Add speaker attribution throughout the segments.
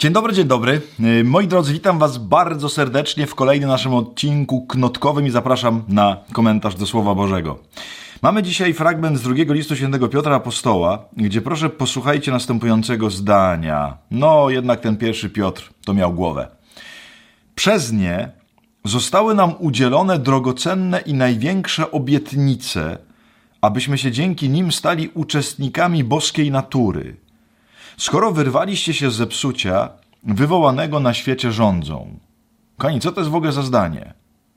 Speaker 1: Dzień dobry, dzień dobry. Moi drodzy, witam was bardzo serdecznie w kolejnym naszym odcinku knotkowym i zapraszam na komentarz do Słowa Bożego. Mamy dzisiaj fragment z drugiego listu świętego Piotra Apostoła, gdzie proszę posłuchajcie następującego zdania. No, jednak ten pierwszy Piotr to miał głowę. Przez nie zostały nam udzielone drogocenne i największe obietnice, abyśmy się dzięki nim stali uczestnikami boskiej natury. Skoro wyrwaliście się z zepsucia, wywołanego na świecie rządzą. Kochani, co to jest w ogóle za zdanie?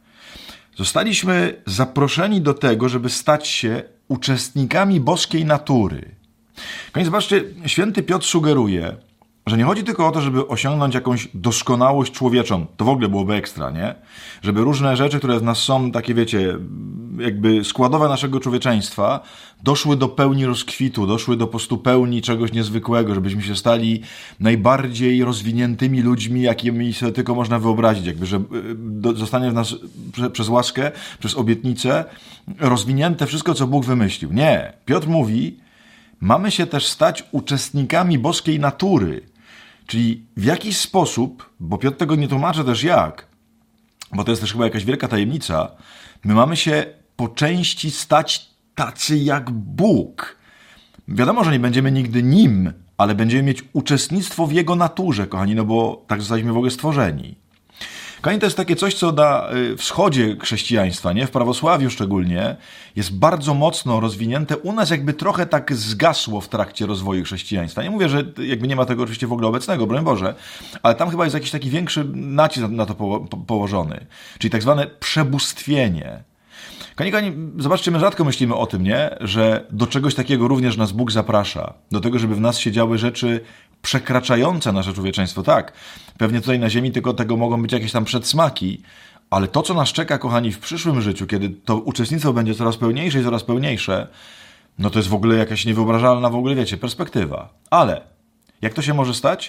Speaker 1: Zostaliśmy zaproszeni do tego, żeby stać się uczestnikami boskiej natury. Kochani, zobaczcie, święty Piotr sugeruje, że nie chodzi tylko o to, żeby osiągnąć jakąś doskonałość człowieczą. To w ogóle byłoby ekstra, nie? Żeby różne rzeczy, które w nas są, takie wiecie, jakby składowe naszego człowieczeństwa, doszły do pełni rozkwitu, doszły do po prostu pełni czegoś niezwykłego, żebyśmy się stali najbardziej rozwiniętymi ludźmi, jakimi sobie tylko można wyobrazić. Jakby, że zostanie w nas przez łaskę, przez obietnicę rozwinięte wszystko, co Bóg wymyślił. Nie. Piotr mówi, mamy się też stać uczestnikami boskiej natury. Czyli w jakiś sposób, bo Piotr tego nie tłumaczy też jak, bo to jest też chyba jakaś wielka tajemnica, my mamy się po części stać tacy jak Bóg. Wiadomo, że nie będziemy nigdy nim, ale będziemy mieć uczestnictwo w Jego naturze, kochani, no bo tak zostaliśmy w ogóle stworzeni. Kochani, to jest takie coś, co na wschodzie chrześcijaństwa, nie? W prawosławiu szczególnie, jest bardzo mocno rozwinięte. U nas jakby trochę tak zgasło w trakcie rozwoju chrześcijaństwa. Nie mówię, że jakby nie ma tego oczywiście w ogóle obecnego, broń Boże, ale tam chyba jest jakiś taki większy nacisk na to położony. Czyli tak zwane przebóstwienie. Kochani, zobaczcie, my rzadko myślimy o tym, nie? Że do czegoś takiego również nas Bóg zaprasza. Do tego, żeby w nas się działy rzeczy przekraczające nasze człowieczeństwo. Tak, pewnie tutaj na ziemi tylko tego mogą być jakieś tam przedsmaki, ale to, co nas czeka, kochani, w przyszłym życiu, kiedy to uczestnictwo będzie coraz pełniejsze i coraz pełniejsze, no to jest w ogóle jakaś niewyobrażalna w ogóle, wiecie, perspektywa. Ale jak to się może stać?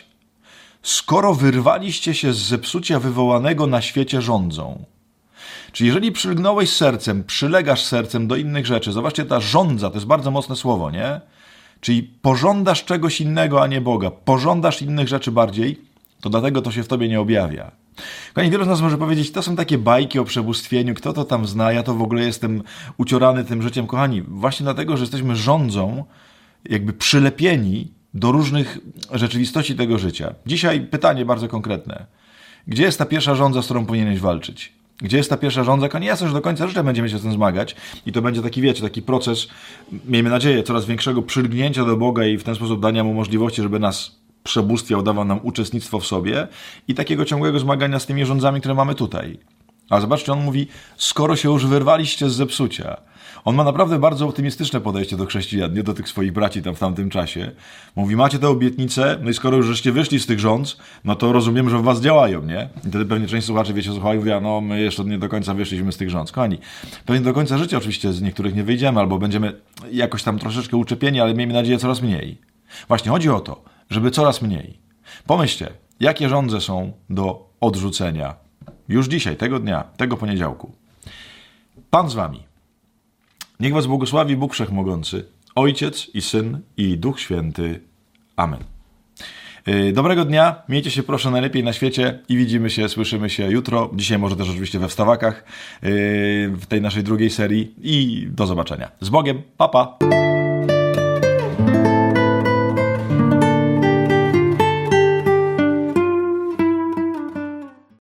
Speaker 1: Skoro wyrwaliście się z zepsucia wywołanego na świecie rządzą. Czyli jeżeli przylgnąłeś sercem, przylegasz sercem do innych rzeczy, zobaczcie, ta żądza, to jest bardzo mocne słowo, nie? Czyli pożądasz czegoś innego, a nie Boga, pożądasz innych rzeczy bardziej, to dlatego to się w tobie nie objawia. Kochani, wielu z nas może powiedzieć, to są takie bajki o przebóstwieniu, kto to tam zna, ja to w ogóle jestem uciorany tym życiem. Kochani, właśnie dlatego, że jesteśmy rządzą, jakby przylepieni do różnych rzeczywistości tego życia. Dzisiaj pytanie bardzo konkretne. Gdzie jest ta pierwsza żądza, z którą powinieneś walczyć? Gdzie jest ta pierwsza żądza? Nie jasne, że do końca życia będziemy się z tym zmagać i to będzie taki, wiecie, taki proces, miejmy nadzieję, coraz większego przylgnięcia do Boga i w ten sposób dania Mu możliwości, żeby nas przebóstwiał, dawał nam uczestnictwo w sobie i takiego ciągłego zmagania z tymi rządzami, które mamy tutaj. A zobaczcie, on mówi, skoro się już wyrwaliście z zepsucia. On ma naprawdę bardzo optymistyczne podejście do chrześcijan, nie do tych swoich braci tam w tamtym czasie. Mówi, macie te obietnice, no i skoro już żeście wyszli z tych rządz, no to rozumiem, że w was działają, nie? I wtedy pewnie część słuchaczy, wiecie, słuchają, mówi, no my jeszcze nie do końca wyszliśmy z tych rządz. Kochani, pewnie do końca życia oczywiście z niektórych nie wyjdziemy, albo będziemy jakoś tam troszeczkę uczepieni, ale miejmy nadzieję coraz mniej. Właśnie chodzi o to, żeby coraz mniej. Pomyślcie, jakie żądze są do odrzucenia już dzisiaj, tego dnia, tego poniedziałku. Pan z wami. Niech was błogosławi Bóg Wszechmogący, Ojciec i Syn i Duch Święty. Amen. Dobrego dnia, miejcie się proszę najlepiej na świecie i widzimy się, słyszymy się jutro. Dzisiaj może też oczywiście we wstawakach w tej naszej drugiej serii i do zobaczenia. Z Bogiem, pa pa!